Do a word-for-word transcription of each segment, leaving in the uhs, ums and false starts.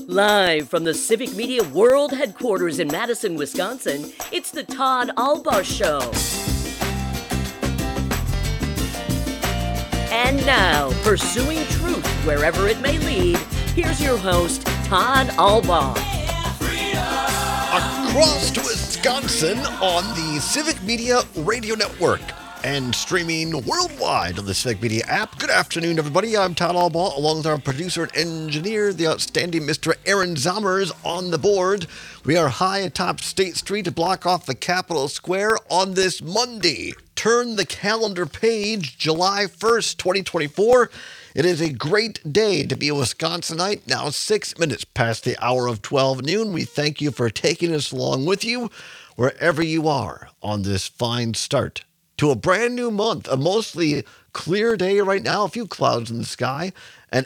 Live from the Civic Media World Headquarters in Madison, Wisconsin, it's the Todd Albaugh Show. And now, pursuing truth wherever it may lead, here's your host, Todd Albaugh. Across Wisconsin on the Civic Media Radio Network and streaming worldwide on the Civic Media app. Good afternoon, everybody. I'm Todd Albaugh, along with our producer and engineer, the outstanding Mister Aaron Zommers, on the board. We are high atop State Street to block off the Capitol Square on this Monday. Turn the calendar page, July first, twenty twenty-four. It is a great day to be a Wisconsinite. Now six minutes past the hour of twelve noon. We thank you for taking us along with you wherever you are on this fine start to a brand new month, a mostly clear day right now, a few clouds in the sky, an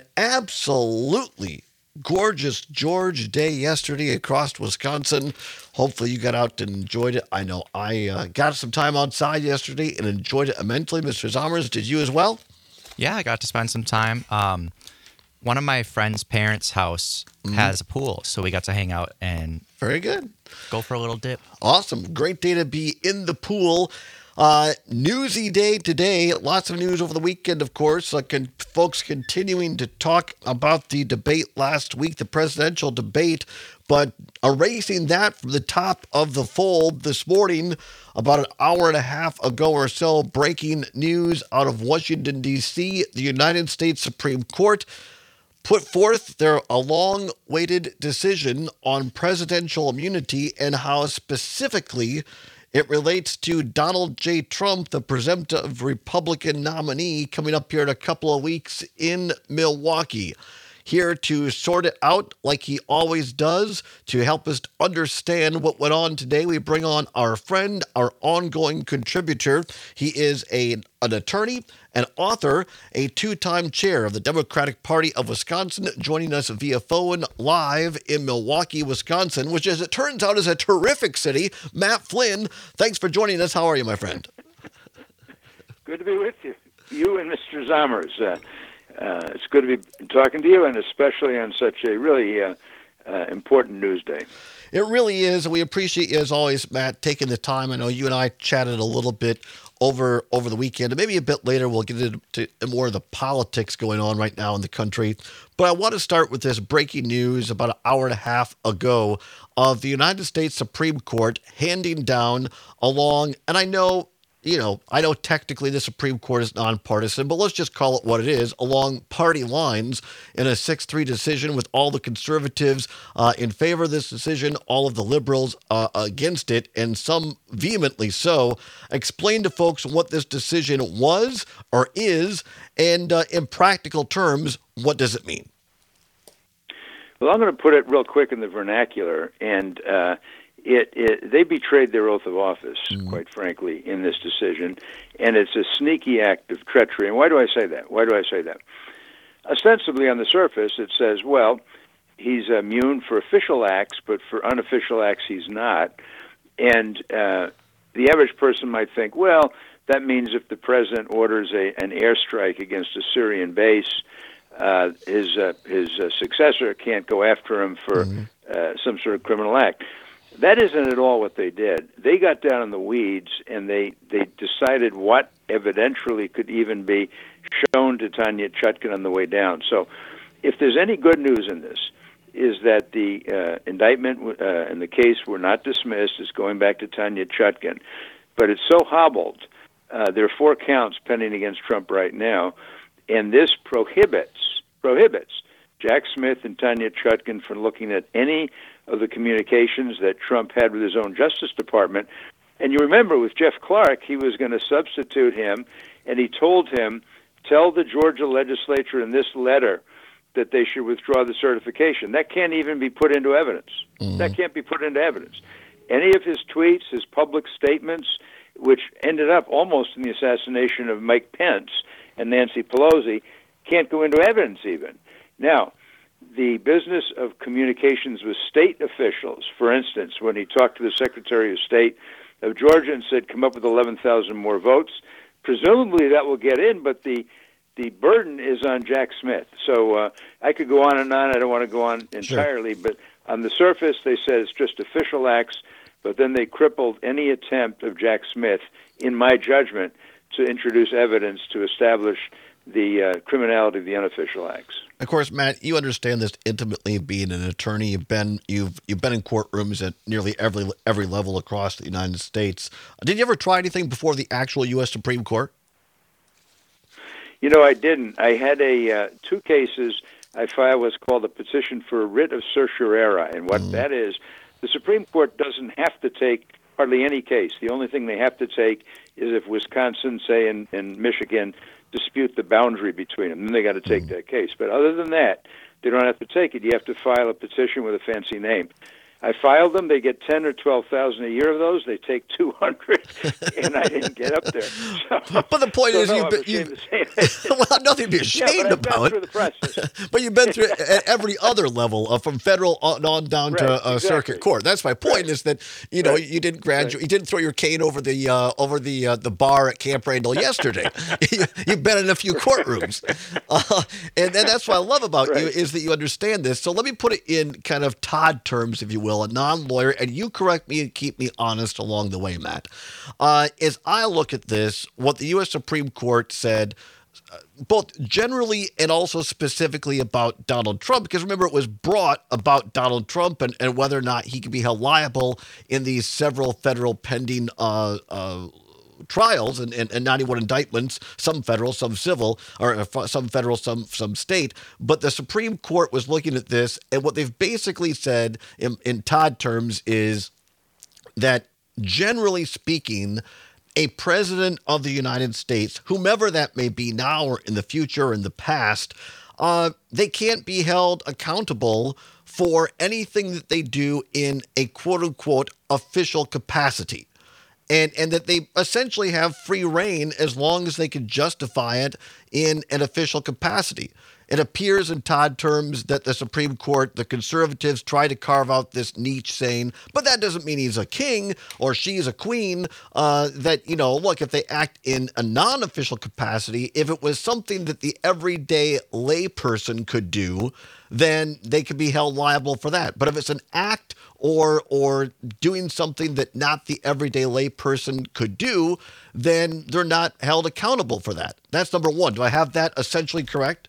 absolutely gorgeous George day yesterday across Wisconsin. Hopefully you got out and enjoyed it. I know I uh, got some time outside yesterday and enjoyed it immensely. Mister Zommers, did you as well? Yeah, I got to spend some time. Um, one of my friend's parents' house mm-hmm. has a pool, so we got to hang out and very good. Go for a little dip. Awesome. Great day to be in the pool. Uh, newsy day today. Lots of news over the weekend, of course. Uh, con- folks continuing to talk about the debate last week, the presidential debate, but erasing that from the top of the fold this morning, about an hour and a half ago or so, breaking news out of Washington, D C, the United States Supreme Court put forth their a long-awaited decision on presidential immunity and how specifically it relates to Donald J. Trump, the presumptive Republican nominee, coming up here in a couple of weeks in Milwaukee. Here to sort it out like he always does, to help us understand what went on today, we bring on our friend, our ongoing contributor. He is a, an attorney, an author, a two-time chair of the Democratic Party of Wisconsin, joining us via phone live in Milwaukee, Wisconsin, which, as it turns out, is a terrific city. Matt Flynn, thanks for joining us. How are you, my friend? Good to be with you. You and Mister Zommers. Uh, Uh, it's good to be talking to you, and especially on such a really uh, uh, important news day. It really is. We appreciate you, as always, Matt, taking the time. I know you and I chatted a little bit over over the weekend, and maybe a bit later we'll get into more of the politics going on right now in the country. But I want to start with this breaking news about an hour and a half ago of the United States Supreme Court handing down along, and I know You know, I know technically the Supreme Court is nonpartisan, but let's just call it what it is, along party lines in a six three decision with all the conservatives uh, in favor of this decision, all of the liberals uh, against it, and some vehemently so. Explain to folks what this decision was or is, and uh, in practical terms, what does it mean? Well, I'm going to put it real quick in the vernacular, and uh, It, it they betrayed their oath of office, mm. quite frankly, in this decision, and it's a sneaky act of treachery. And why do I say that? Why do I say that? Ostensibly, on the surface, it says, well, he's immune for official acts, but for unofficial acts, he's not. And uh, the average person might think, well, that means if the president orders a, an airstrike against a Syrian base, uh, his uh, his uh, successor can't go after him for mm. uh, some sort of criminal act. That isn't at all what they did. They got down in the weeds, and they, they decided what evidentially could even be shown to Tanya Chutkan on the way down. So if there's any good news in this, is that the uh, indictment uh, and the case were not dismissed. It's going back to Tanya Chutkan. But it's so hobbled. Uh, there are four counts pending against Trump right now, and this prohibits, prohibits Jack Smith and Tanya Chutkan from looking at any of the communications that Trump had with his own Justice Department. And you remember with Jeff Clark, he was going to substitute him, and he told him, tell the Georgia legislature in this letter that they should withdraw the certification. That can't even be put into evidence. Mm-hmm. That can't be put into evidence. Any of his tweets, his public statements, which ended up almost in the assassination of Mike Pence and Nancy Pelosi, can't go into evidence even. Now, the business of communications with state officials, for instance, when he talked to the Secretary of State of Georgia and said, come up with eleven thousand more votes, presumably that will get in, but the the burden is on Jack Smith. So uh, I could go on and on. I don't want to go on entirely, sure. But on the surface, they said it's just official acts, but then they crippled any attempt of Jack Smith, in my judgment, to introduce evidence to establish the uh, criminality of the unofficial acts. Of course, Matt, you understand this intimately, being an attorney. You've been you've you've been in courtrooms at nearly every every level across the United States. Did you ever try anything before the actual U S Supreme Court? You know, I didn't. I had a uh, two cases. I filed what's called a petition for a writ of certiorari, and what mm. that is, the Supreme Court doesn't have to take hardly any case. The only thing they have to take is if Wisconsin, say, and, and Michigan dispute the boundary between them, then they got to take that case. But other than that, they don't have to take it. You have to file a petition with a fancy name. I filed them. They get ten or twelve thousand a year of those. They take two hundred, and I didn't get up there. So, but the point so is, no, you've been, you've, well, nothing to be ashamed yeah, about. Through the process. But you've been through at every other level, uh, from federal on, on down right, to uh, exactly. circuit court. That's my point. Right. Is that you know right. you didn't graduate, right. you didn't throw your cane over the uh, over the uh, the bar at Camp Randall yesterday. you, you've been in a few courtrooms, uh, and, and that's what I love about right. you is that you understand this. So let me put it in kind of Todd terms, if you will, a non-lawyer. And you correct me and keep me honest along the way, Matt. Uh, as I look at this, what the U S Supreme Court said, uh, both generally and also specifically about Donald Trump, because remember, it was brought about Donald Trump and, and whether or not he could be held liable in these several federal pending uh, uh, trials and, and, and ninety-one indictments, some federal, some civil, or some federal, some some state. But the Supreme Court was looking at this, and what they've basically said in, in Todd terms is that, generally speaking, a president of the United States, whomever that may be now or in the future or in the past, uh, they can't be held accountable for anything that they do in a quote-unquote official capacity. And and that they essentially have free reign as long as they can justify it in an official capacity. It appears in Todd terms that the Supreme Court, the conservatives, try to carve out this niche saying, but that doesn't mean he's a king or she's a queen. Uh, that, you know, look, if they act in a non-official capacity, if it was something that the everyday layperson could do, then they could be held liable for that. But if it's an act or or doing something that not the everyday layperson could do, then they're not held accountable for that. That's number one. Do I have that essentially correct?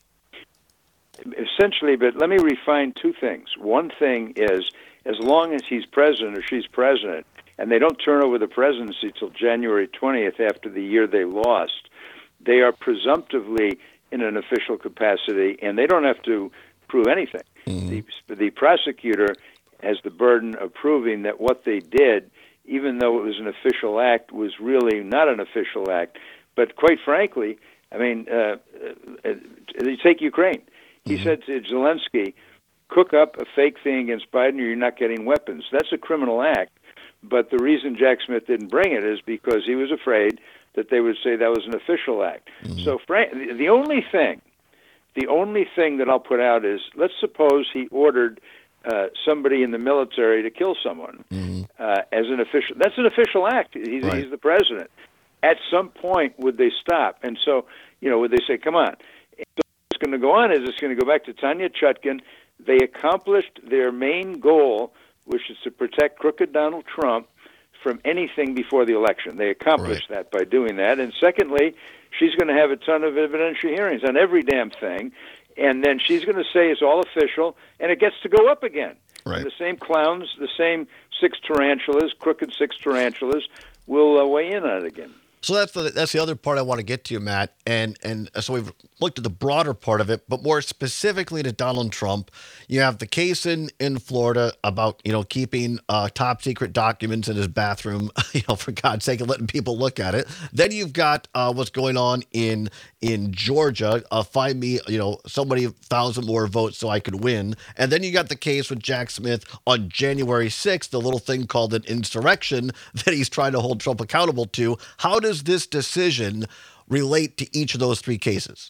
Essentially, but let me refine two things. One thing is, as long as he's president or she's president, and they don't turn over the presidency till January twentieth after the year they lost, they are presumptively in an official capacity, and they don't have to prove anything. Mm-hmm. The, the prosecutor has the burden of proving that what they did, even though it was an official act, was really not an official act. But quite frankly, I mean, uh, uh, you take Ukraine. He mm-hmm. said to Zelensky, cook up a fake thing against Biden or you're not getting weapons. That's a criminal act. But the reason Jack Smith didn't bring it is because he was afraid that they would say that was an official act. Mm-hmm. So Frank, the only thing, the only thing that I'll put out is, let's suppose he ordered uh, somebody in the military to kill someone mm-hmm. uh, as an official. That's an official act. He's, right. he's the president. At some point, would they stop? And so, you know, would they say, come on? What's going to go on is it's going to go back to Tanya Chutkin. They accomplished their main goal, which is to protect crooked Donald Trump from anything before the election. They accomplished right. that by doing that. And secondly, she's going to have a ton of evidentiary hearings on every damn thing. And then she's going to say it's all official, and it gets to go up again. Right. The same clowns, the same six tarantulas, crooked six tarantulas, will uh, weigh in on it again. So that's the that's the other part I want to get to, Matt. And and so we've looked at the broader part of it, but more specifically to Donald Trump. You have the case in, in Florida about, you know, keeping uh, top secret documents in his bathroom, you know, for God's sake, and letting people look at it. Then you've got uh, what's going on in in Georgia. Uh, find me, you know, so many thousand more votes so I could win. And then you got the case with Jack Smith on January sixth, the little thing called an insurrection that he's trying to hold Trump accountable to. How does this decision relate to each of those three cases?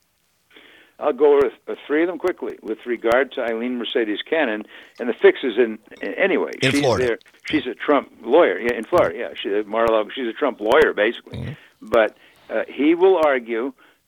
I'll go with uh, three of them quickly. With regard to Eileen Mercedes Cannon, and the fix is in, in anyway. In she's Florida. There, she's a Trump lawyer. Yeah, in Florida, yeah. She, Mar-a-Lago, she's a Trump lawyer, basically. Mm-hmm. But uh, he will argue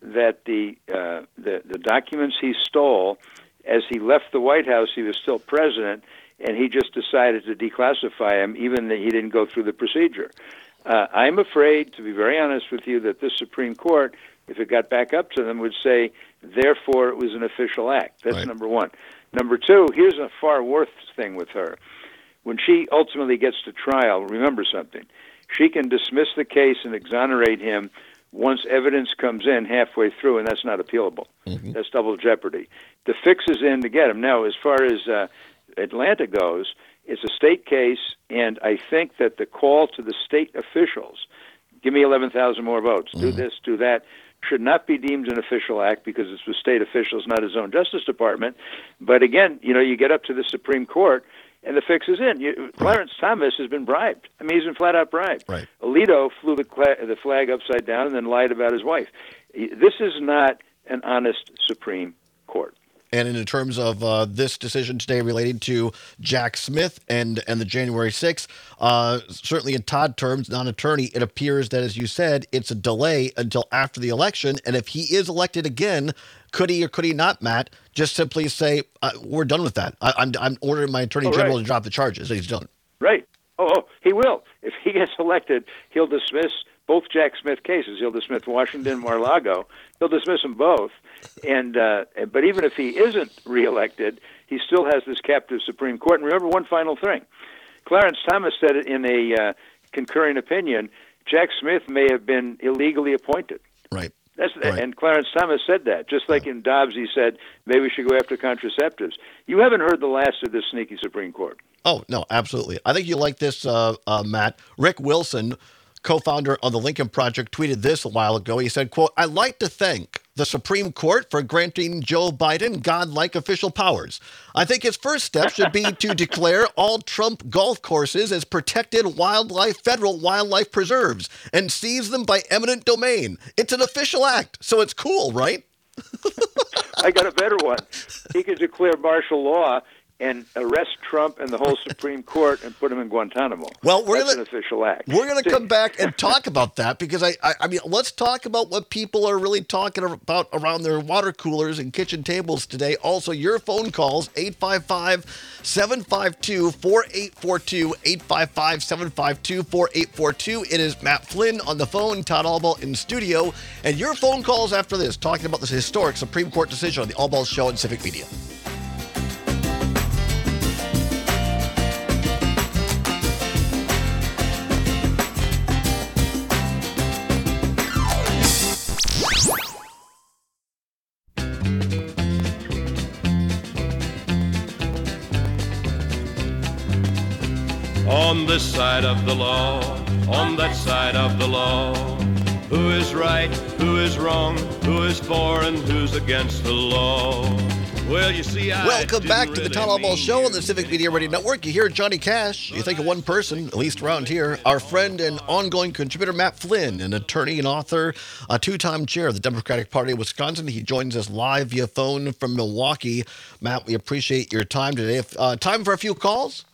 that the, uh, the the documents he stole, as he left the White House, he was still president, and he just decided to declassify them, even that he didn't go through the procedure. Uh, I'm afraid, to be very honest with you, that this Supreme Court, if it got back up to them, would say, therefore, it was an official act. That's right. number one. Number two, here's a far worse thing with her. When she ultimately gets to trial, remember something. She can dismiss the case and exonerate him once evidence comes in halfway through, and that's not appealable. Mm-hmm. That's double jeopardy. The fix is in to get him. Now, as far as uh, Atlanta goes, it's a state case, and I think that the call to the state officials, give me eleven thousand more votes, mm-hmm. do this, do that, should not be deemed an official act because it's with state officials, not his own Justice Department. But again, you know, you get up to the Supreme Court, and the fix is in. You, right. Clarence Thomas has been bribed. I mean, he's been flat out bribed. Right. Alito flew the, cla- the flag upside down and then lied about his wife. This is not an honest Supreme Court. And in terms of uh, this decision today relating to Jack Smith and, and the January sixth, uh, certainly in Todd terms, non-attorney, it appears that, as you said, it's a delay until after the election. And if he is elected again, could he or could he not, Matt, just simply say, uh, we're done with that. I, I'm, I'm ordering my attorney oh, general right. to drop the charges. He's done. Right. Oh, oh, he will. If he gets elected, he'll dismiss both Jack Smith cases. He'll dismiss Washington, Mar-a-Lago. He'll dismiss them both. And uh, but even if he isn't reelected, he still has this captive Supreme Court. And remember one final thing. Clarence Thomas said it in a uh, concurring opinion, Jack Smith may have been illegally appointed. Right. That's right. And Clarence Thomas said that. Just like yeah. in Dobbs, he said, maybe we should go after contraceptives. You haven't heard the last of this sneaky Supreme Court. Oh, no, absolutely. I think you like this, uh, uh, Matt. Rick Wilson, co-founder of the Lincoln Project, tweeted this a while ago. He said, quote, "I'd like to thank the Supreme Court for granting Joe Biden godlike official powers. I think his first step should be to declare all Trump golf courses as protected wildlife, federal wildlife preserves and seize them by eminent domain. It's an official act, so it's cool, right?" I got a better one. He could declare martial law and arrest Trump and the whole Supreme Court and put him in Guantanamo. Well, we're That's gonna, an official act. We're going to come back and talk about that because I, I, I mean, let's talk about what people are really talking about around their water coolers and kitchen tables today. Also, your phone calls, eight five five, seven five two, four eight four two, eight five five, seven five two, four eight four two. It is Matt Flynn on the phone, Todd Albaugh in studio, and your phone calls after this, talking about this historic Supreme Court decision on the Albaugh Show and Civic Media. On this side of the law, on that side of the law, who is right, who is wrong, who is for and who's against the law? Well, you see, I Welcome back to really the Todd Albaugh Show on the Civic Media Radio Network. You hear Johnny Cash. You think of one person, at least around here, our friend and ongoing contributor, Matt Flynn, an attorney and author, a two-time chair of the Democratic Party of Wisconsin. He joins us live via phone from Milwaukee. Matt, we appreciate your time today. If, uh, time for a few calls?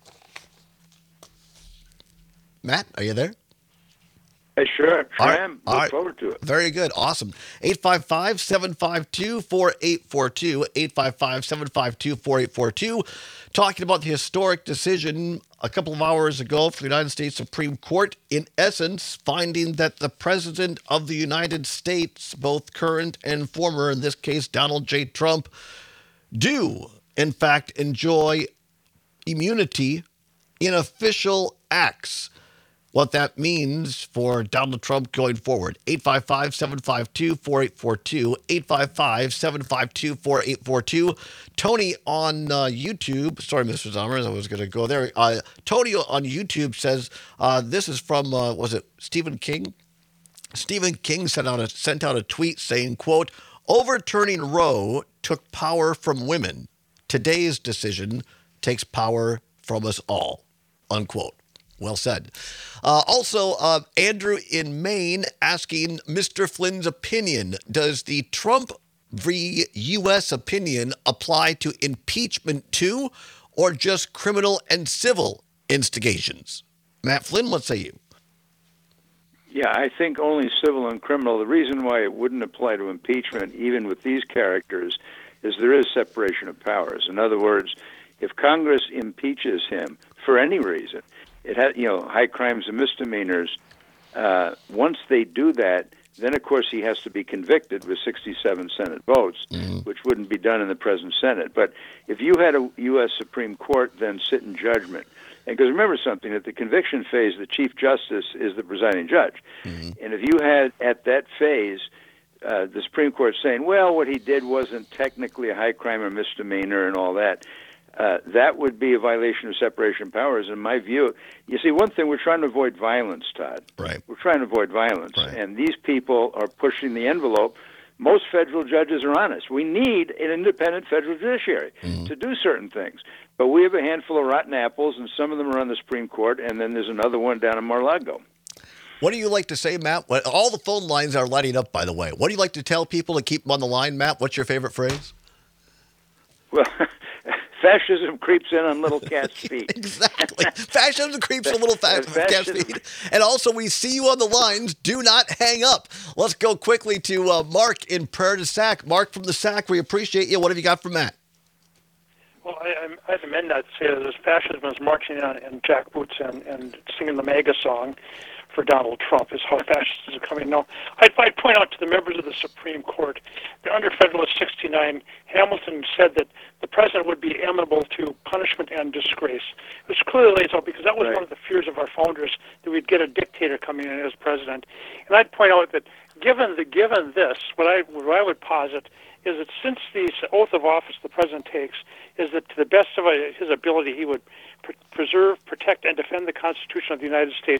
Matt, are you there? Hey, sure, sure right. am. All Look right. forward to it. Very good. Awesome. eight five five, seven five two, four eight four two, eight five five, seven five two, four eight four two. Talking about the historic decision a couple of hours ago for the United States Supreme Court, in essence, finding that the President of the United States, both current and former, in this case, Donald J. Trump, do, in fact, enjoy immunity in official acts. What that means for Donald Trump going forward. eight five five, seven five two, four eight four two, eight five five, seven five two, four eight four two. Tony on uh, YouTube, sorry, Mister Zommers, I was going to go there. Uh, Tony on YouTube says, uh, this is from, uh, was it Stephen King? Stephen King sent out, a, sent out a tweet saying, quote, "Overturning Roe took power from women. Today's decision takes power from us all," unquote. Well said. Uh, also, uh, Andrew in Maine asking Mister Flynn's opinion. Does the Trump v. U S opinion apply to impeachment too, or just criminal and civil instigations? Matt Flynn, what say you? Yeah, I think only civil and criminal. The reason why it wouldn't apply to impeachment, even with these characters, is there is separation of powers. In other words, if Congress impeaches him for any reason, it has, you know, high crimes and misdemeanors. Uh, once they do that, then of course he has to be convicted with sixty-seven Senate votes, mm-hmm. which wouldn't be done in the present Senate. But if you had a U S Supreme Court then sit in judgment, and because remember something, at the conviction phase, the Chief Justice is the presiding judge. Mm-hmm. And if you had, at that phase, uh, the Supreme Court saying, well, what he did wasn't technically a high crime or misdemeanor and all that, uh, that would be a violation of separation of powers, in my view. You see, one thing, we're trying to avoid violence, Todd. Right. We're trying to avoid violence. Right. And these people are pushing the envelope. Most federal judges are honest. We need an independent federal judiciary mm-hmm. to do certain things. But we have a handful of rotten apples, and some of them are on the Supreme Court, and then there's another one down in Mar-a-Lago. What do you like to say, Matt? All the phone lines are lighting up, by the way. What do you like to tell people to keep them on the line, Matt? What's your favorite phrase? Well, fascism creeps in on little cat's feet. Exactly. Fascism creeps in little fa- cat's feet. And also, we see you on the lines. Do not hang up. Let's go quickly to uh, Mark in Prairie du Sac. Mark from the Sac, we appreciate you. What have you got for Matt? Well, I, I'd amend that to say that as fascism is marching on in jackboots and, and singing the MAGA song for Donald Trump is how fascists are coming. No, I'd, I'd point out to the members of the Supreme Court that under Federalist sixty-nine, Hamilton said that the president would be amenable to punishment and disgrace, which clearly lays out, because that was right. one of the fears of our founders, that we'd get a dictator coming in as president. And I'd point out that given the given this, what I what I would posit is that since the oath of office the president takes, is that to the best of his ability he would pre- preserve, protect, and defend the Constitution of the United States.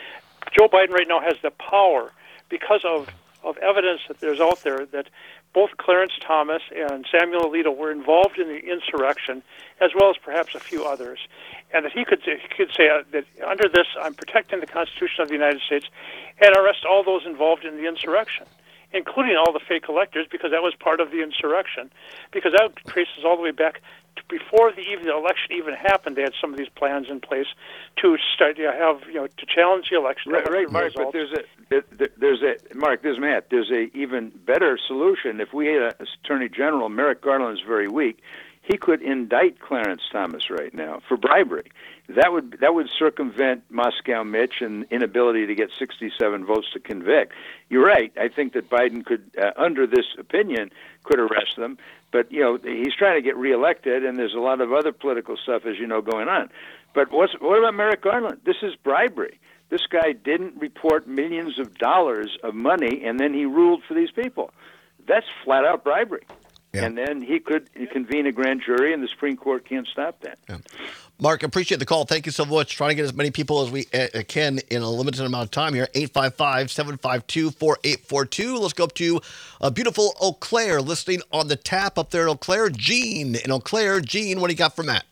Joe Biden right now has the power, because of, of evidence that there's out there, that both Clarence Thomas and Samuel Alito were involved in the insurrection, as well as perhaps a few others, and that he could he could say uh, that under this, I'm protecting the Constitution of the United States, and arrest all those involved in the insurrection, including all the fake electors, because that was part of the insurrection, because that traces all the way back to before the even the election even happened. They had some of these plans in place to start, you know, have you know to challenge the election. Right, right, Mark. But there's a there's a Mark. There's Matt. There's a even better solution. If we had an Attorney General, Merrick Garland is very weak. He could indict Clarence Thomas right now for bribery. That would that would circumvent Moscow Mitch and inability to get sixty-seven votes to convict. You're right. I think that Biden could, uh, under this opinion, could arrest them. But you know he's trying to get reelected, and there's a lot of other political stuff, as you know, going on. But what's, what about Merrick Garland? This is bribery. This guy didn't report millions of dollars of money, and then he ruled for these people. That's flat out bribery. Yeah. And then he could convene a grand jury, and the Supreme Court can't stop that. Yeah. Mark, appreciate the call. Thank you so much. Trying to get as many people as we uh, can in a limited amount of time here. eight five five, seven five two, four eight four two. Let's go up to uh, beautiful Eau Claire, listening on the tap up there in Eau Claire. Jean in Eau Claire. Jean, what do you got for Matt?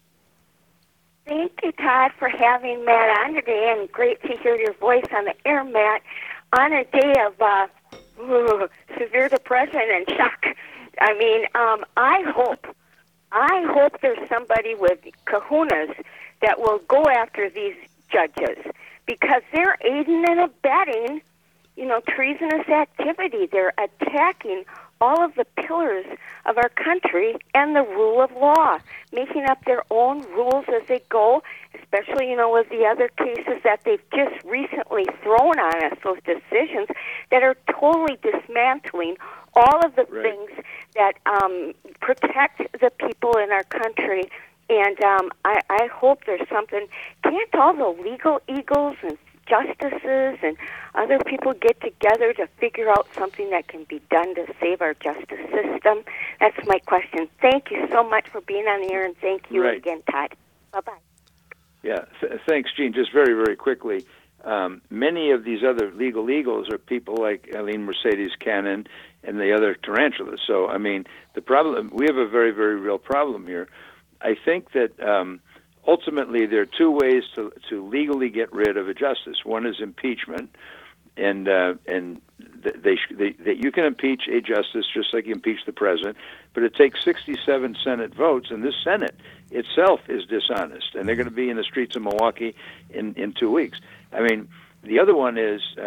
Thank you, Todd, for having Matt on today, and great to hear your voice on the air, Matt, on a day of uh, ooh, severe depression and shock. I mean, um, I hope, I hope there's somebody with kahunas that will go after these judges, because they're aiding and abetting, you know, treasonous activity. They're attacking all of the pillars of our country and the rule of law, making up their own rules as they go, especially, you know, with the other cases that they've just recently thrown on us, those decisions that are totally dismantling all of the right. things that um, protect the people in our country. And um, I, I hope there's something. Can't all the legal eagles and justices and other people get together to figure out something that can be done to save our justice system? That's my question. Thank you so much for being on the air, and thank you right. again, Todd. Bye-bye. Yeah, th- thanks, Gene. Just very, very quickly, um, many of these other legal eagles are people like Eileen Mercedes Cannon and the other tarantulas. So, I mean, the problem, we have a very, very real problem here. I think that um, ultimately there are two ways to, to legally get rid of a justice. One is impeachment, and uh, and they, they, they you can impeach a justice just like you impeach the president, but it takes sixty-seven Senate votes, and this Senate itself is dishonest, and they're going to be in the streets of Milwaukee in, in two weeks. I mean, the other one is uh,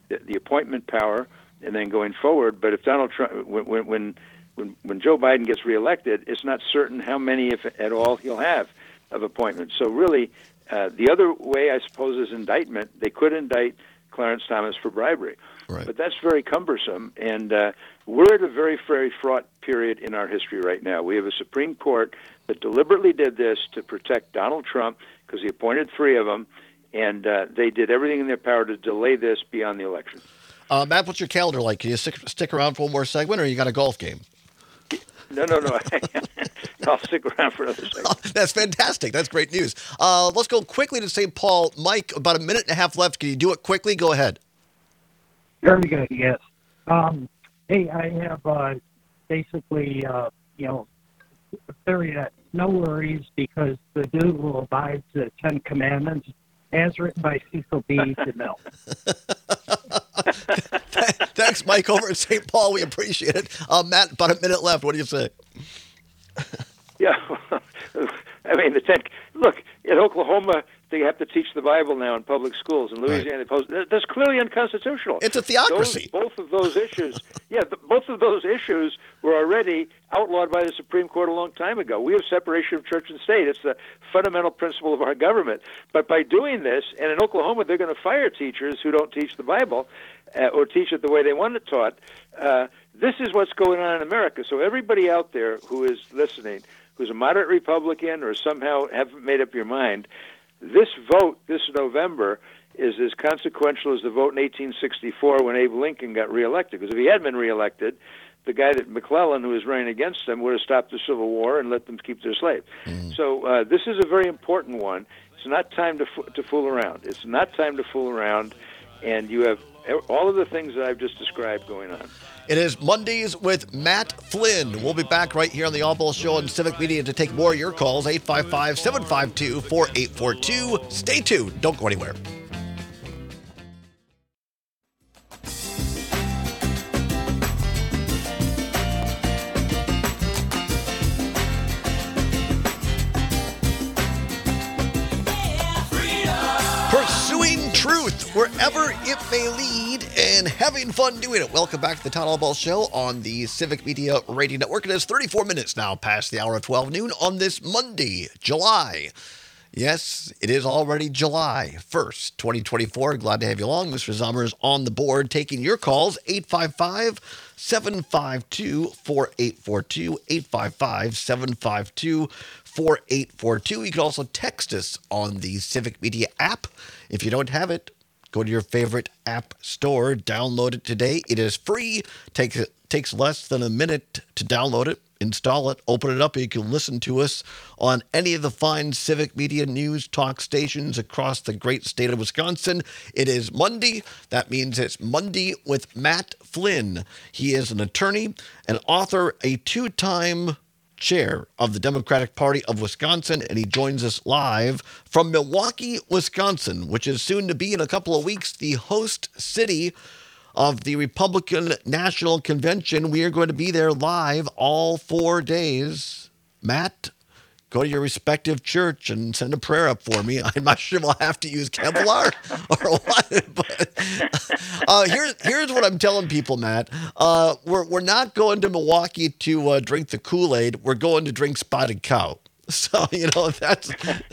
the, the appointment power, and then going forward. But if Donald Trump, when when when when Joe Biden gets reelected, it's not certain how many, if at all, he'll have of appointments. So really, uh, the other way, I suppose, is indictment. They could indict Clarence Thomas for bribery. Right. But that's very cumbersome, and uh, we're at a very, very fraught period in our history right now. We have a Supreme Court that deliberately did this to protect Donald Trump because he appointed three of them, and uh, they did everything in their power to delay this beyond the election. Uh, Matt, what's your calendar like? Can you stick, stick around for one more segment, or you got a golf game? No, no, no. I'll stick around for another second. Oh, that's fantastic. That's great news. Uh, let's go quickly to Saint Paul. Mike, about a minute and a half left. Can you do it quickly? Go ahead. Very good, yes. Um, hey, I have uh, basically, uh, you know, a theory that no worries because the dude will abide to the Ten Commandments as written by Cecil B. DeMille. Thanks, Mike, over at Saint Paul. We appreciate it. Uh, Matt, about a minute left. What do you say? Yeah, I mean, the ten. Look, in Oklahoma, they have to teach the Bible now in public schools. In Louisiana, right. they post, that's clearly unconstitutional. It's a theocracy. Those, both of those issues, yeah, the, both of those issues were already outlawed by the Supreme Court a long time ago. We have separation of church and state. It's the fundamental principle of our government. But by doing this, and in Oklahoma, they're going to fire teachers who don't teach the Bible uh, or teach it the way they want it taught. Uh, this is what's going on in America. So everybody out there who is listening, who's a moderate Republican or somehow haven't made up your mind, this vote this November is as consequential as the vote in eighteen sixty-four when Abe Lincoln got reelected. Because if he had been reelected, the guy that McClellan, who was running against him, would have stopped the Civil War and let them keep their slaves. Mm. So uh, this is a very important one. It's not time to f- to fool around. It's not time to fool around, and you have all of the things that I've just described going on. It is Mondays with Matt Flynn. We'll be back right here on the Oddball Show on Civic Media to take more of your calls, eight five five, seven five two, four eight four two. Stay tuned. Don't go anywhere. Pursuing truth wherever it may lead and having fun doing it. Welcome back to the Todd Oddball Show on the Civic Media Radio Network. It is thirty-four minutes now past the hour of twelve noon on this Monday, July. Yes, it is already July first, twenty twenty-four. Glad to have you along. Mister Zommers on the board taking your calls, eight five five, seven five two, four eight four two, eight five five, seven five two, four eight four two. You can also text us on the Civic Media app. If you don't have it, go to your favorite app store, download it today. It is free. Takes takes less than a minute to download it, install it, open it up. You can listen to us on any of the fine Civic Media news talk stations across the great state of Wisconsin. It is Monday. That means it's Monday with Matt Flynn. He is an attorney, an author, a two-time chair of the Democratic Party of Wisconsin, and he joins us live from Milwaukee, Wisconsin, which is soon to be, in a couple of weeks, the host city of the Republican National Convention. We are going to be there live all four days. Matt, go to your respective church and send a prayer up for me. I'm not sure we'll have to use Kevlar or what, but uh, here's, here's what I'm telling people, Matt. Uh, we're, we're not going to Milwaukee to uh, drink the Kool-Aid. We're going to drink Spotted Cow. So, you know, that's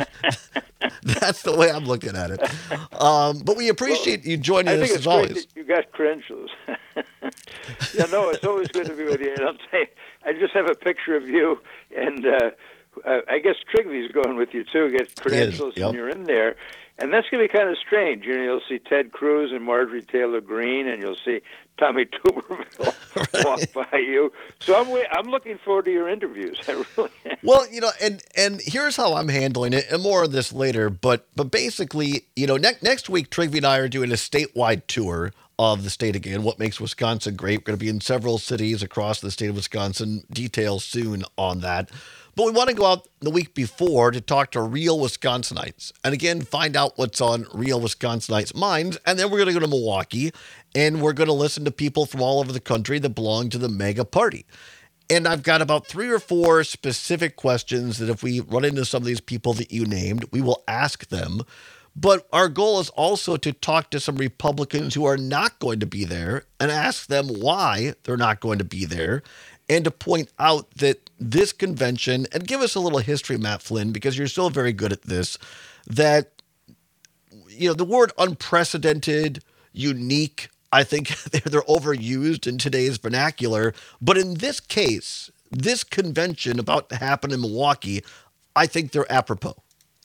that's the way I'm looking at it. Um, but we appreciate well, you joining I us think as it's always. Great that you got credentials. Yeah, no, it's always good to be with you. And I'll tell you, I just have a picture of you, and uh, uh, I guess Trigvy's going with you too. Get credentials, yep. And you're in there. And that's going to be kind of strange. You know, you'll see Ted Cruz and Marjorie Taylor Greene, and you'll see Tommy Tuberville right. walk by you. So I'm wait, I'm looking forward to your interviews. I really am. Well, you know, and and here's how I'm handling it, and more of this later. But but basically, you know, ne- next week, Trigby and I are doing a statewide tour of the state again. What makes Wisconsin great? We're going to be in several cities across the state of Wisconsin. Details soon on that. But we want to go out the week before to talk to real Wisconsinites. And again, find out what's on real Wisconsinites' minds. And then we're going to go to Milwaukee, and we're going to listen to people from all over the country that belong to the MAGA party. And I've got about three or four specific questions that if we run into some of these people that you named, we will ask them. But our goal is also to talk to some Republicans who are not going to be there and ask them why they're not going to be there, and to point out that this convention, and give us a little history, Matt Flynn, because you're so very good at this, that, you know, the word unprecedented, unique, I think they're overused in today's vernacular. But in this case, this convention about to happen in Milwaukee, I think they're apropos.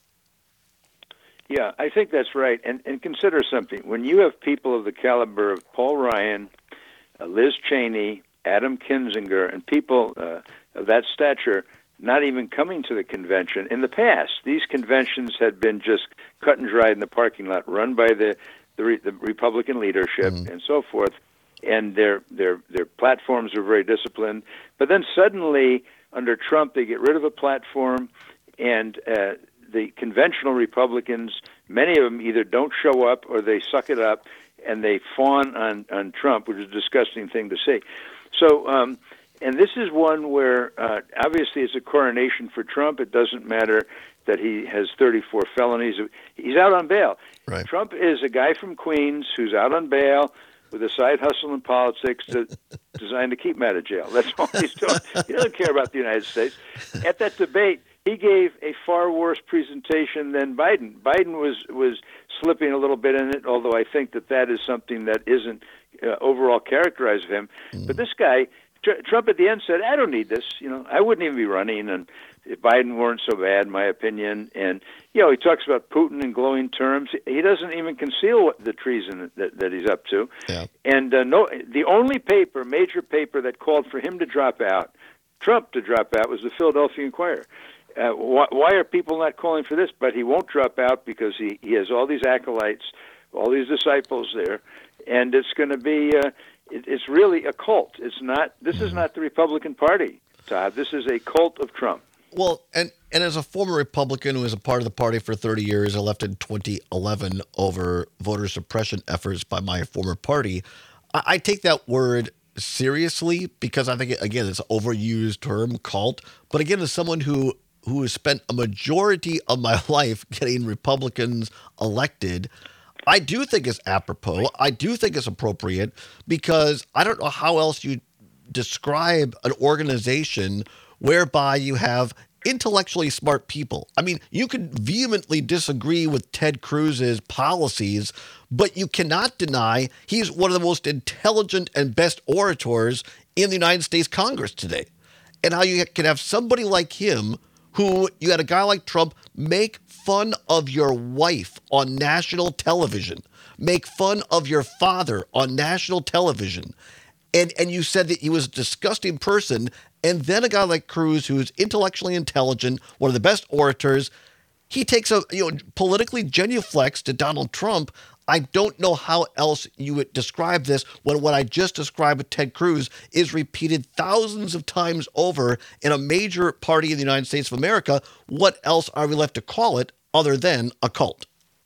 Yeah, I think that's right. And, and consider something. When you have people of the caliber of Paul Ryan, uh, Liz Cheney, Adam Kinzinger, and people uh, of that stature not even coming to the convention. In the past, these conventions had been just cut and dried in the parking lot, run by the the, re, the Republican leadership mm. and so forth, and their their their platforms were very disciplined. But then suddenly, under Trump, they get rid of a platform, and uh, the conventional Republicans, many of them either don't show up or they suck it up, and they fawn on, on Trump, which is a disgusting thing to say. So, um, and this is one where uh, obviously it's a coronation for Trump. It doesn't matter that he has thirty-four felonies. He's out on bail. Right. Trump is a guy from Queens who's out on bail with a side hustle in politics to, designed to keep him out of jail. That's all he's doing. He doesn't care about the United States. At that debate, he gave a far worse presentation than Biden. Biden was, was slipping a little bit in it, although I think that that is something that isn't uh, overall characterized of him. Mm. But this guy, tr- Trump at the end said, I don't need this. You know, I wouldn't even be running, and if Biden weren't so bad, in my opinion. And, you know, he talks about Putin in glowing terms. He doesn't even conceal what the treason that, that he's up to. Yeah. And uh, no, the only paper, major paper, that called for him to drop out, Trump to drop out, was the Philadelphia Inquirer. Uh, why, why are people not calling for this? But he won't drop out because he, he has all these acolytes, all these disciples there, and it's going to be, uh, it, it's really a cult. It's not, this is not the Republican Party, Todd. This is a cult of Trump. Well, and, and as a former Republican who was a part of the party for thirty years, elected in twenty eleven over voter suppression efforts by my former party, I, I take that word seriously because I think, again, it's an overused term, cult. But again, as someone who who has spent a majority of my life getting Republicans elected, I do think it's apropos. I do think it's appropriate because I don't know how else you describe an organization whereby you have intellectually smart people. I mean, you can vehemently disagree with Ted Cruz's policies, but you cannot deny he's one of the most intelligent and best orators in the United States Congress today. And how you can have somebody like him, who you had a guy like Trump make fun of your wife on national television, make fun of your father on national television, and and you said that he was a disgusting person, and then a guy like Cruz, who is intellectually intelligent, one of the best orators, he takes a you know politically genuflects to Donald Trump. I don't know how else you would describe this when what I just described with Ted Cruz is repeated thousands of times over in a major party in the United States of America. What else are we left to call it other than a cult?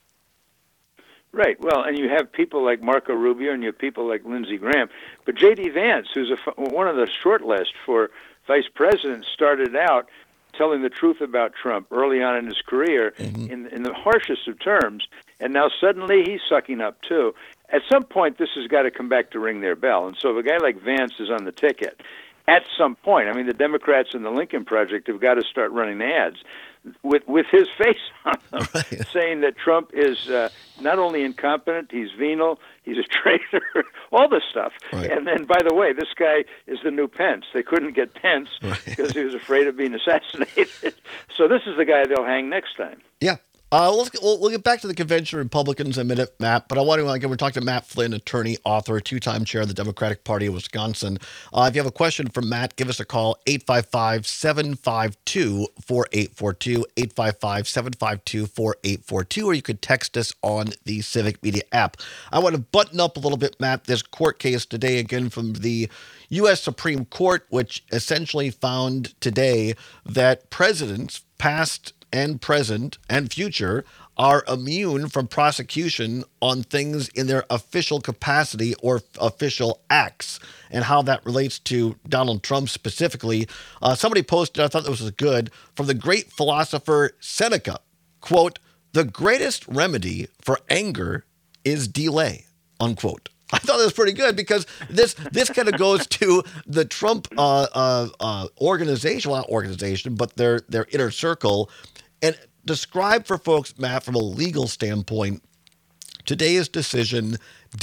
Right. Well, and you have people like Marco Rubio and you have people like Lindsey Graham. But J D. Vance, who's a, one of the short list for vice president, started out telling the truth about Trump early on in his career mm-hmm. in, in the harshest of terms. And now suddenly he's sucking up too. At some point, this has got to come back to ring their bell. And so if a guy like Vance is on the ticket, at some point, I mean, the Democrats and the Lincoln Project have got to start running ads with with his face on them, right, saying that Trump is uh, not only incompetent, he's venal, he's a traitor, all this stuff. Right. And then, by the way, this guy is the new Pence. They couldn't get Pence right. because he was afraid of being assassinated. So this is the guy they'll hang next time. Yeah. Uh, let's get, we'll, we'll get back to the convention Republicans in a minute, Matt. But I want to again, we're talking to Matt Flynn, attorney, author, two-time chair of the Democratic Party of Wisconsin. Uh, if you have a question for Matt, give us a call, eight five five, seven five two, four eight four two, eight five five, seven five two, four eight four two, or you could text us on the Civic Media app. I want to button up a little bit, Matt, this court case today, again, from the U S Supreme Court, which essentially found today that presidents, past and present and future, are immune from prosecution on things in their official capacity or official acts, and how that relates to Donald Trump specifically. Uh, somebody posted, I thought this was good, from the great philosopher Seneca, quote, the greatest remedy for anger is delay, unquote. I thought that was pretty good because this this kind of goes to the Trump uh, uh, uh, organization, well, not organization, but their their inner circle. And describe for folks, Matt, from a legal standpoint, today's decision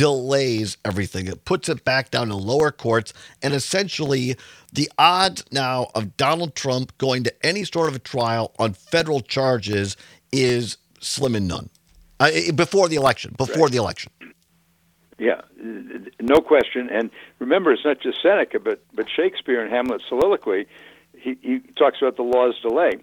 delays everything. It puts it back down to lower courts, and essentially the odds now of Donald Trump going to any sort of a trial on federal charges is slim and none. Uh, before the election, before Right. the election. Yeah, no question. And remember, it's not just Seneca, but but Shakespeare in Hamlet's soliloquy, he, he talks about the law's delay.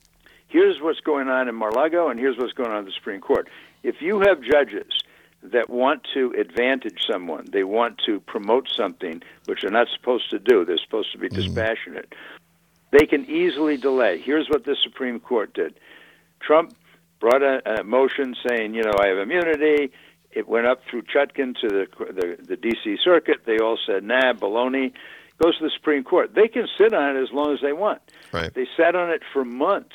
Here's what's going on in Mar-a-Lago, and here's what's going on in the Supreme Court. If you have judges that want to advantage someone, they want to promote something, which they're not supposed to do, they're supposed to be dispassionate, they can easily delay. Here's what the Supreme Court did. Trump brought a, a motion saying, you know, I have immunity. It went up through Chutkan to the, the the D C Circuit. They all said, nah, baloney. Goes to the Supreme Court. They can sit on it as long as they want. Right. They sat on it for months.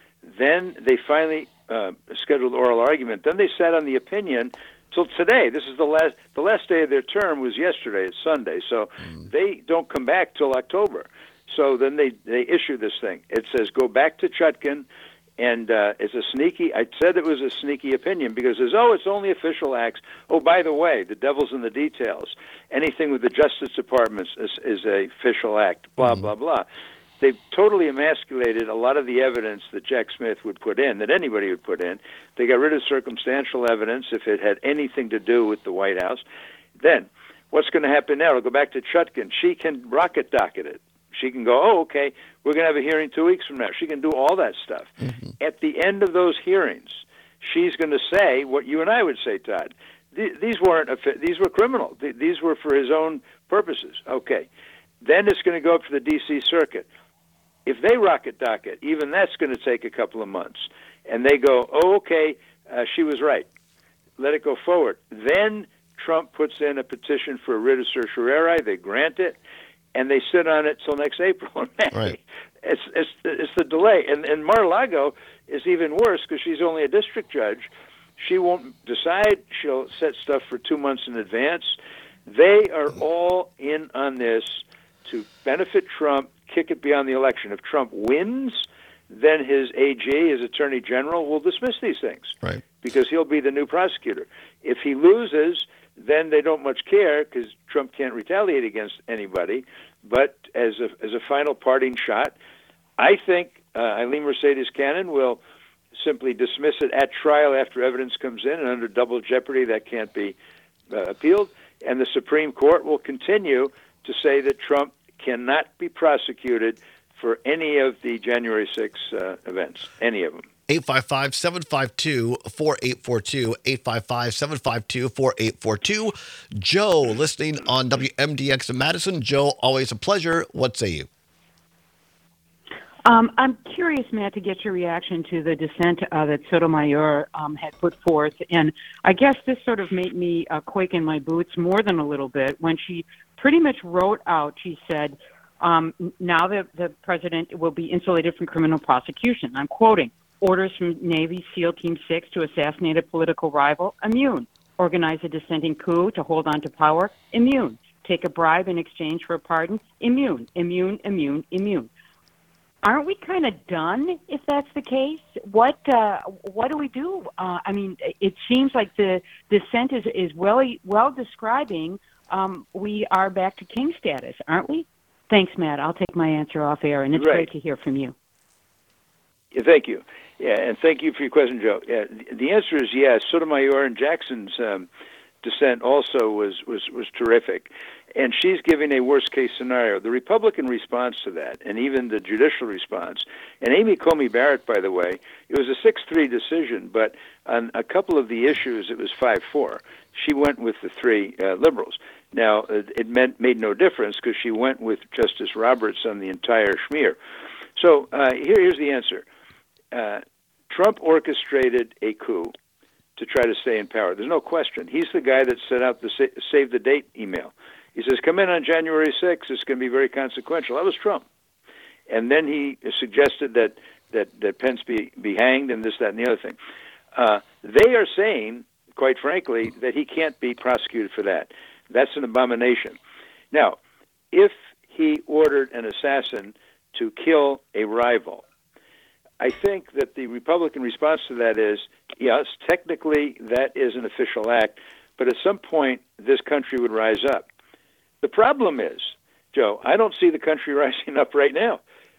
Then they finally uh, scheduled oral argument. Then they sat on the opinion till today. This is the last the last day of their term was yesterday. It's Sunday. So mm. they don't come back till October. So then they, they issue this thing. It says go back to Chutkan. And uh, it's a sneaky, I said it was a sneaky opinion because it says, oh, it's only official acts. Oh, by the way, the devil's in the details. Anything with the Justice Department is, is a official act, blah, mm-hmm. blah, blah. They've totally emasculated a lot of the evidence that Jack Smith would put in, that anybody would put in. They got rid of circumstantial evidence if it had anything to do with the White House. Then, what's going to happen now? It'll go back to Chutkan. She can rocket docket it. She can go, oh, okay, we're going to have a hearing two weeks from now. She can do all that stuff. Mm-hmm. At the end of those hearings, she's going to say what you and I would say, Todd. These weren't these were criminal. These were for his own purposes. Okay. Then it's going to go up to the D C Circuit. If they rocket docket, even that's going to take a couple of months. And they go, oh, okay, uh, she was right. Let it go forward. Then Trump puts in a petition for a writ of certiorari. They grant it. And they sit on it till next April and May. Right. It's it's it's the delay, and and Mar-a-Lago is even worse because she's only a district judge. She won't decide. She'll set stuff for two months in advance. They are all in on this to benefit Trump, kick it beyond the election. If Trump wins, then his A G, his Attorney General, will dismiss these things. Right. Because he'll be the new prosecutor. If he loses, then they don't much care because Trump can't retaliate against anybody. But as a as a final parting shot, I think uh, Eileen Mercedes Cannon will simply dismiss it at trial after evidence comes in, and under double jeopardy that can't be uh, appealed. And the Supreme Court will continue to say that Trump cannot be prosecuted for any of the January sixth uh, events, any of them. eight five five, seven five two, four eight four two, eight five five, seven five two, four eight four two. Joe, listening on W M D X in Madison. Joe, always a pleasure. What say you? Um, I'm curious, Matt, to get your reaction to the dissent uh, that Sotomayor um, had put forth. And I guess this sort of made me uh, quake in my boots more than a little bit when she pretty much wrote out, she said, um, now that the president will be insulated from criminal prosecution. I'm quoting. Orders from Navy SEAL Team six to assassinate a political rival, immune. Organize a dissenting coup to hold on to power, immune. Take a bribe in exchange for a pardon, immune, immune, immune, immune. Aren't we kind of done if that's the case? What uh, what do we do? Uh, I mean, it seems like the dissent is, is well, well describing um, we are back to king status, aren't we? Thanks, Matt. I'll take my answer off air, and it's Right. great to hear from you. Yeah, thank you. Yeah, and thank you for your question, Joe. Yeah, the, the answer is yes. Sotomayor and Jackson's um, dissent also was, was, was terrific. And she's giving a worst-case scenario. The Republican response to that, and even the judicial response, and Amy Coney Barrett, by the way, it was a six three decision, but on a couple of the issues, it was five four. She went with the three uh, liberals. Now, it meant made no difference because she went with Justice Roberts on the entire schmear. So uh, here, here's the answer. Uh, Trump orchestrated a coup to try to stay in power. There's no question. He's the guy that sent out the sa- save the date email. He says, come in on January sixth. It's going to be very consequential. That was Trump. And then he suggested that, that, that Pence be, be hanged and this, that, and the other thing. Uh, they are saying, quite frankly, that he can't be prosecuted for that. That's an abomination. Now, if he ordered an assassin to kill a rival, I think that the Republican response to that is, yes, technically that is an official act, but at some point this country would rise up. The problem is, Joe, I don't see the country rising up right now.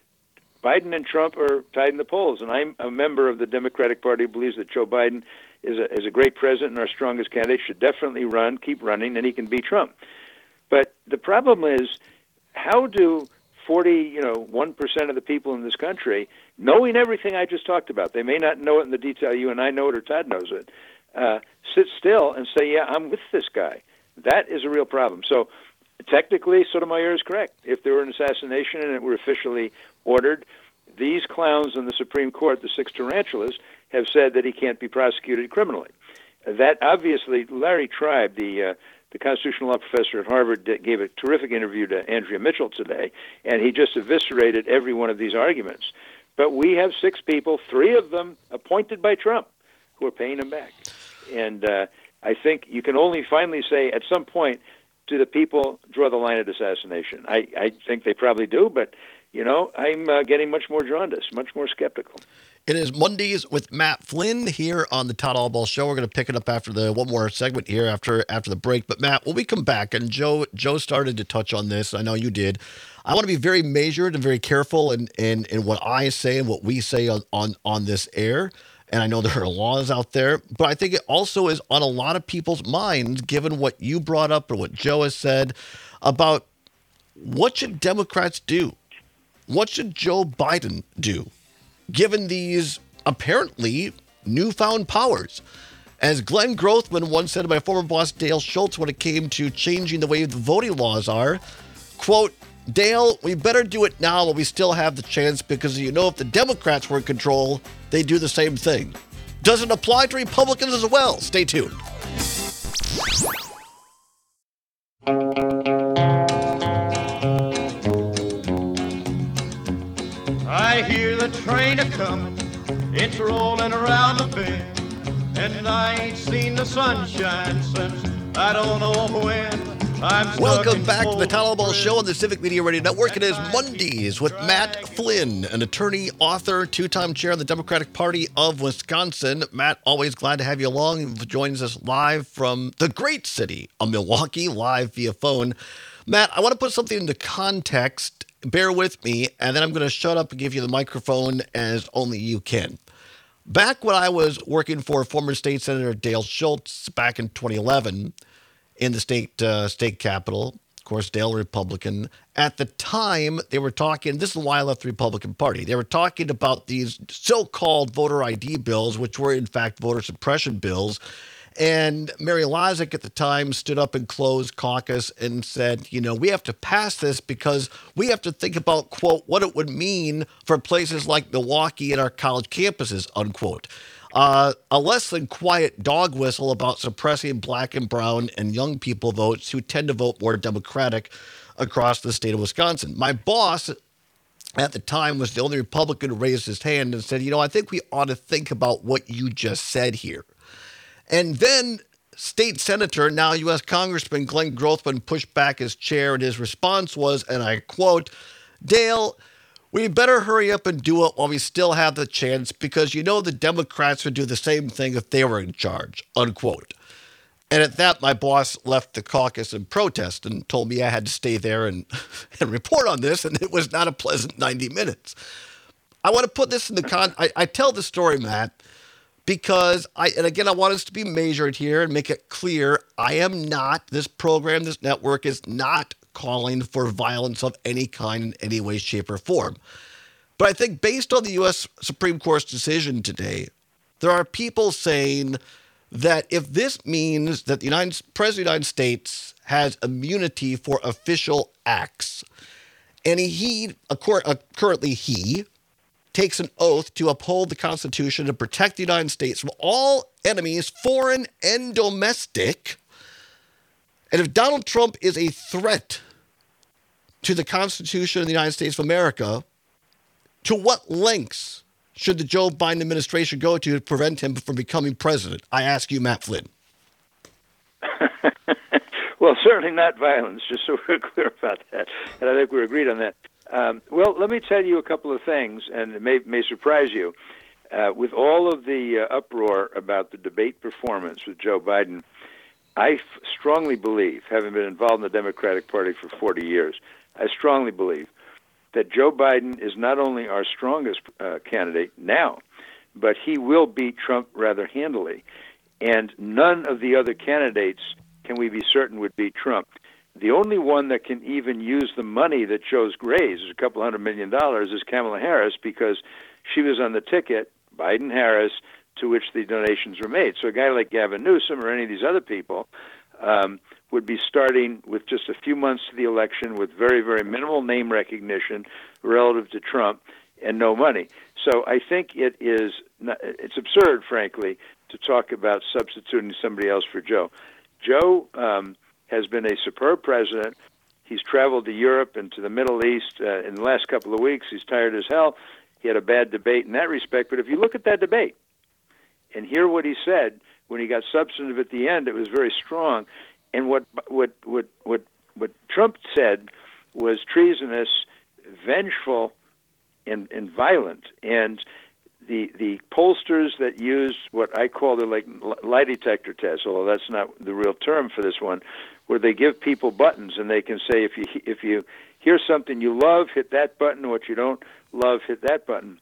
Biden and Trump are tied in the polls, and I'm a member of the Democratic Party who believes that Joe Biden is a, is a great president and our strongest candidate, should definitely run, keep running, and he can beat Trump. But the problem is, how do forty, you know, one percent of the people in this country, knowing everything I just talked about, they may not know it in the detail you and I know it or Todd knows it, uh, sit still and say, yeah, I'm with this guy? That is a real problem. So technically, Sotomayor is correct. If there were an assassination and it were officially ordered, these clowns in the Supreme Court, the six tarantulas, have said that he can't be prosecuted criminally. That obviously, Larry Tribe, the uh, the constitutional law professor at Harvard, gave a terrific interview to Andrea Mitchell today, and he just eviscerated every one of these arguments. But we have six people, three of them appointed by Trump, who are paying him back. And uh, I think you can only finally say at some point, do the people draw the line at assassination? I, I think they probably do, but, you know, I'm uh, getting much more jaundiced, much more skeptical. It is Mondays with Matt Flynn here on the Todd Albaugh Show. We're going to pick it up after the one more segment here after after the break. But Matt, when we come back, and Joe Joe started to touch on this, I know you did. I want to be very measured and very careful in in, in what I say and what we say on, on on this air. And I know there are laws out there, but I think it also is on a lot of people's minds, given what you brought up and what Joe has said about what should Democrats do? What should Joe Biden do, given these apparently newfound powers? As Glenn Grothman once said to my former boss, Dale Schultz, when it came to changing the way the voting laws are, quote, Dale, we better do it now while we still have the chance, because you know if the Democrats were in control, they'd do the same thing. Does it apply to Republicans as well? Stay tuned. I hear the train a-comin', it's rolling around the bend, and I ain't seen the sunshine since I don't know when. I'm Welcome back to the Todd Albaugh Show on the Civic Media Radio Network. It is Mondays with Matt Flynn, an attorney, author, two-time chair of the Democratic Party of Wisconsin. Matt, always glad to have you along. He joins us live from the great city of Milwaukee, live via phone. Matt, I want to put something into context. Bear with me, and then I'm going to shut up and give you the microphone as only you can. Back when I was working for former state senator Dale Schultz back in twenty eleven in the state uh, state capital, of course, Dale Republican, at the time they were talking, this is why I left the Republican Party, they were talking about these so-called voter I D bills, which were in fact voter suppression bills. And Mary Lazick at the time stood up in closed caucus and said, you know, we have to pass this because we have to think about, quote, what it would mean for places like Milwaukee and our college campuses, unquote. Uh, a less than quiet dog whistle about suppressing black and brown and young people votes who tend to vote more Democratic across the state of Wisconsin. My boss at the time was the only Republican who raised his hand and said, you know, I think we ought to think about what you just said here. And then State Senator, now U S Congressman Glenn Grothman pushed back his chair, and his response was, and I quote, Dale, we better hurry up and do it while we still have the chance, because you know the Democrats would do the same thing if they were in charge, unquote. And at that, my boss left the caucus in protest and told me I had to stay there and, and report on this, and it was not a pleasant ninety minutes. I want to put this in the con. I, I tell the story, Matt, because I, and again, I want us to be measured here and make it clear, I am not, this program, this network is not calling for violence of any kind in any way, shape, or form. But I think based on the U S Supreme Court's decision today, there are people saying that if this means that the United, President of the United States has immunity for official acts, and he, currently he, takes an oath to uphold the Constitution and protect the United States from all enemies, foreign and domestic. And if Donald Trump is a threat to the Constitution of the United States of America, to what lengths should the Joe Biden administration go to to prevent him from becoming president? I ask you, Matt Flynn. Well, certainly not violence, just so we're clear about that. And I think we're agreed on that. Um, well, let me tell you a couple of things, and it may, may surprise you. Uh, with all of the uh, uproar about the debate performance with Joe Biden, I f- strongly believe, having been involved in the Democratic Party for forty years, I strongly believe that Joe Biden is not only our strongest uh, candidate now, but he will beat Trump rather handily. And none of the other candidates can we be certain would beat Trump. The only one that can even use the money that Joe's raised, a couple hundred million dollars, is Kamala Harris, because she was on the ticket, Biden-Harris, to which the donations were made. So a guy like Gavin Newsom or any of these other people um, would be starting with just a few months to the election with very, very minimal name recognition relative to Trump and no money. So I think it is not, it's absurd, frankly, to talk about substituting somebody else for Joe. Joe um, has been a superb president. He's traveled to Europe and to the Middle East uh, in the last couple of weeks. He's tired as hell. He had a bad debate in that respect. But if you look at that debate and hear what he said when he got substantive at the end, it was very strong. And what what what what, what Trump said was treasonous, vengeful, and, and violent. And the the pollsters that use what I call the like lie detector test, although that's not the real term for this one, where they give people buttons and they can say if you if you hear something you love, hit that button. What you don't love, hit that button.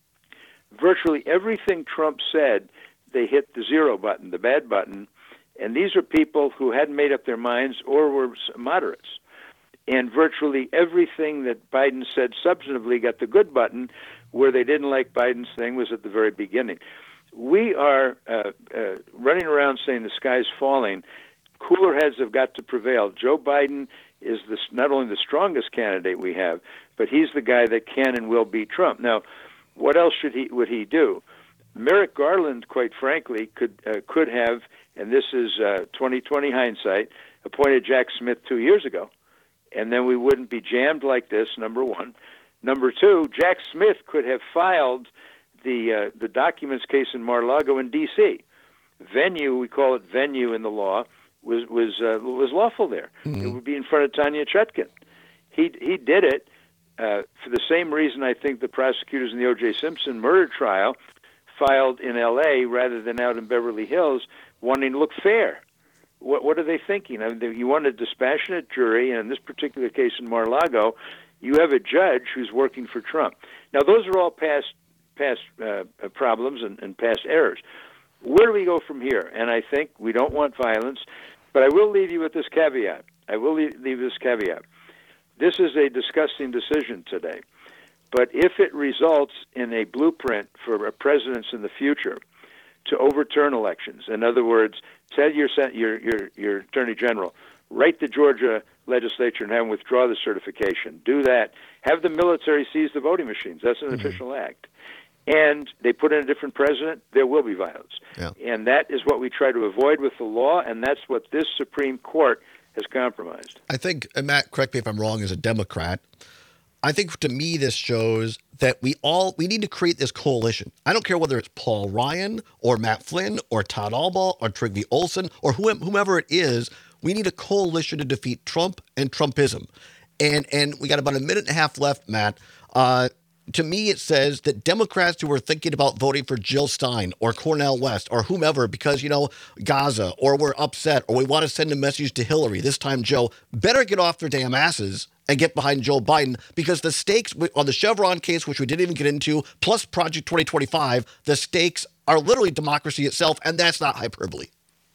Virtually everything Trump said, they hit the zero button, the bad button, and these are people who hadn't made up their minds or were moderates. And virtually everything that Biden said substantively got the good button. Where they didn't like Biden's thing was at the very beginning. We are uh, uh, running around saying the sky's falling. Cooler heads have got to prevail. Joe Biden is this, not only the strongest candidate we have, but he's the guy that can and will beat Trump. Now, what else should he would he do? Merrick Garland, quite frankly, could uh, could have, and this is uh, twenty twenty hindsight, appointed Jack Smith two years ago, and then we wouldn't be jammed like this, number one. Number two, Jack Smith could have filed the uh, the documents case in Mar-a-Lago in D C Venue, we call it venue in the law, was was uh, was lawful there. Mm-hmm. It would be in front of Tanya Chutkan. He he did it uh, for the same reason I think the prosecutors in the O J Simpson murder trial filed in L A rather than out in Beverly Hills, wanting to look fair. What what are they thinking? I mean, you want a dispassionate jury, and in this particular case in Mar-a-Lago, you have a judge who's working for Trump. Now, those are all past past uh, problems and, and past errors. Where do we go from here? And I think we don't want violence, but I will leave you with this caveat. I will leave, leave this caveat. This is a disgusting decision today, but if it results in a blueprint for presidents in the future to overturn elections, in other words, tell your your your, your attorney general, write the Georgia legislature and have them withdraw the certification. Do that. Have the military seize the voting machines. That's an mm-hmm. official act. And they put in a different president, there will be violence. Yeah. And that is what we try to avoid with the law, and that's what this Supreme Court has compromised. I think, and Matt, correct me if I'm wrong, as a Democrat, I think to me this shows that we all, we need to create this coalition. I don't care whether it's Paul Ryan or Matt Flynn or Todd Albaugh or Trygve Olsen or whomever it is. We need a coalition to defeat Trump and Trumpism. And and we got about a minute and a half left, Matt. Uh, to me, it says that Democrats who are thinking about voting for Jill Stein or Cornel West or whomever because, you know, Gaza, or we're upset, or we want to send a message to Hillary, this time Joe, better get off their damn asses and get behind Joe Biden, because the stakes on the Chevron case, which we didn't even get into, plus Project twenty twenty-five, the stakes are literally democracy itself, and that's not hyperbole.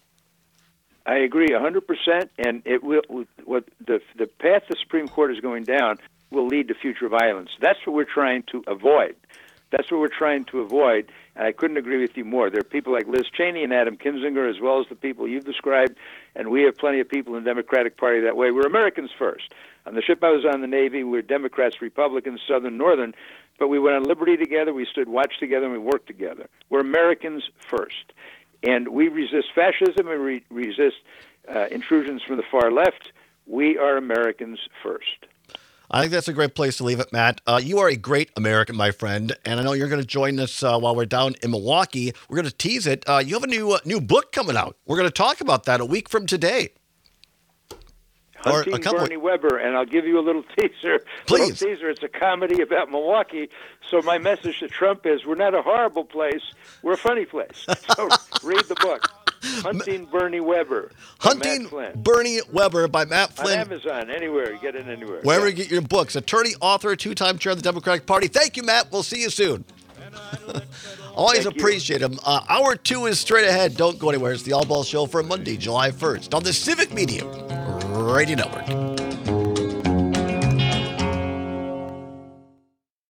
I agree one hundred percent, and it will. What the the path the Supreme Court is going down will lead to future violence. That's what we're trying to avoid. That's what we're trying to avoid, and I couldn't agree with you more. There are people like Liz Cheney and Adam Kinzinger, as well as the people you've described, and we have plenty of people in the Democratic Party that way. We're Americans first. On the ship I was on, the Navy, we were Democrats, Republicans, Southern, Northern, but we went on liberty together, we stood watch together, and we worked together. We're Americans first. And we resist fascism and we resist uh, intrusions from the far left. We are Americans first. I think that's a great place to leave it, Matt. Uh, you are a great American, my friend, and I know you're going to join us uh, while we're down in Milwaukee. We're going to tease it. Uh, you have a new uh, new book coming out. We're going to talk about that a week from today. Hunting Bernie of... Weber, and I'll give you a little teaser. Please. Little teaser. It's a comedy about Milwaukee. So my message to Trump is, we're not a horrible place. We're a funny place. So read the book. Hunting Bernie Weber. Hunting Bernie Weber by Matt Flynn. On Amazon, anywhere. You get it anywhere. Wherever yeah. you get your books. Attorney, author, two-time chair of the Democratic Party. Thank you, Matt. We'll see you soon. Always Thank appreciate him. Uh, hour two is straight ahead. Don't go anywhere. It's the All Ball Show for Monday, July first on the Civic Media Radio Network.